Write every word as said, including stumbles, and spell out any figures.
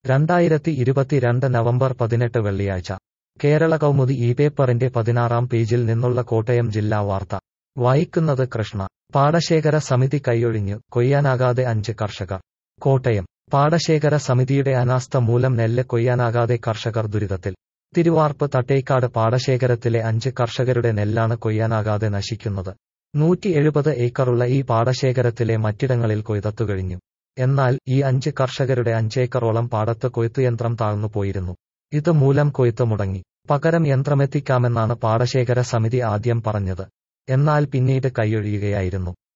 രണ്ടായിരത്തി ഇരുപത്തിരണ്ട് നവംബർ പതിനെട്ട് വെള്ളിയാഴ്ച കേരള കൗമുദി ഈ പേപ്പറിന്റെ പതിനാറാം പേജിൽ നിന്നുള്ള കോട്ടയം ജില്ലാ വാർത്ത വായിക്കുന്നത് കൃഷ്ണ. പാടശേഖര സമിതി കൈയൊഴിഞ്ഞു, കൊയ്യാനാകാതെ അഞ്ച് കർഷകർ. കോട്ടയം. പാടശേഖര സമിതിയുടെ അനാസ്ഥ മൂലം നെല്ല് കൊയ്യാനാകാതെ കർഷകർ ദുരിതത്തിൽ. തിരുവാർപ്പ് തട്ടേക്കാട് പാടശേഖരത്തിലെ അഞ്ച് കർഷകരുടെ നെല്ലാണ് കൊയ്യാനാകാതെ നശിക്കുന്നത്. നൂറ്റി എഴുപത് ഏക്കറുള്ള ഈ പാടശേഖരത്തിലെ മറ്റിടങ്ങളിൽ കൊയ്തത്തുകഴിഞ്ഞു. എന്നാൽ ഈ അഞ്ച് കർഷകരുടെ അഞ്ചേക്കറോളം പാടത്ത് കൊയ്ത്തുയന്ത്രം താഴ്ന്നു പോയിരുന്നു. ഇത് മൂലം കൊയ്ത്ത് മുടങ്ങി. പകരം യന്ത്രമെത്തിക്കാമെന്നാണ് പാടശേഖര സമിതി ആദ്യം പറഞ്ഞത്. എന്നാൽ പിന്നീട് കൈയൊഴിയുകയായിരുന്നു.